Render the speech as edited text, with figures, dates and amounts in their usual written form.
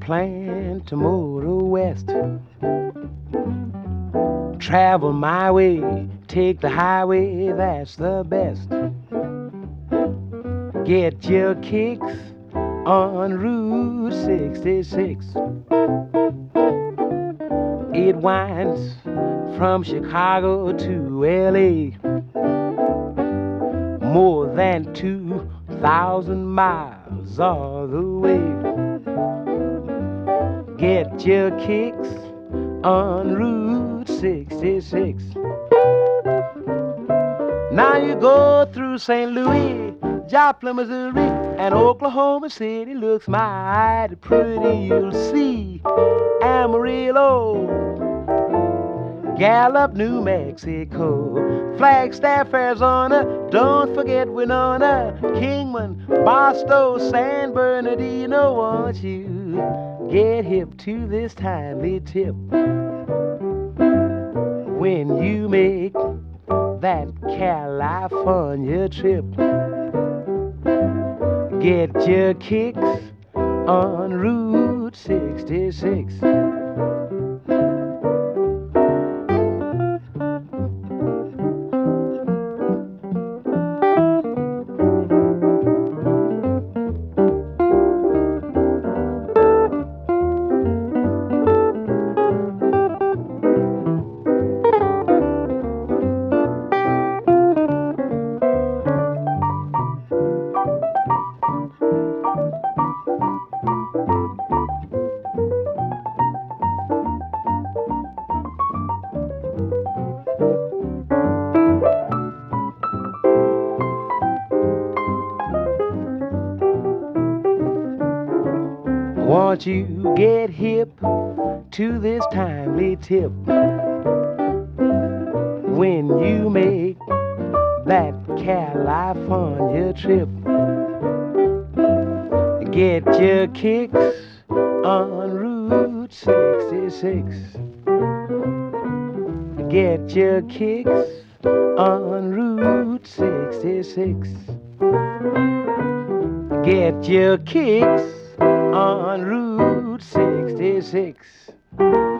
plan to motor west. Travel my way, take the highway, that's the best. Get your kicks on Route 66. It winds from Chicago to LA, more than 2,000 miles all the way. Get your kicks on Route 66. Now you go through St. Louis, Joplin, Missouri, and Oklahoma City looks mighty pretty. You'll see Amarillo, Gallup, New Mexico, Flagstaff, Arizona, don't forget Winona, Kingman, Barstow, San Bernardino. Won't you get hip to this timely tip when you make that California trip? Get your kicks on Route 66. Won't you get hip to this timely tip when you make that California trip? Get your kicks on Route 66. Get your kicks on Route 66. Get your kicks on Route 66.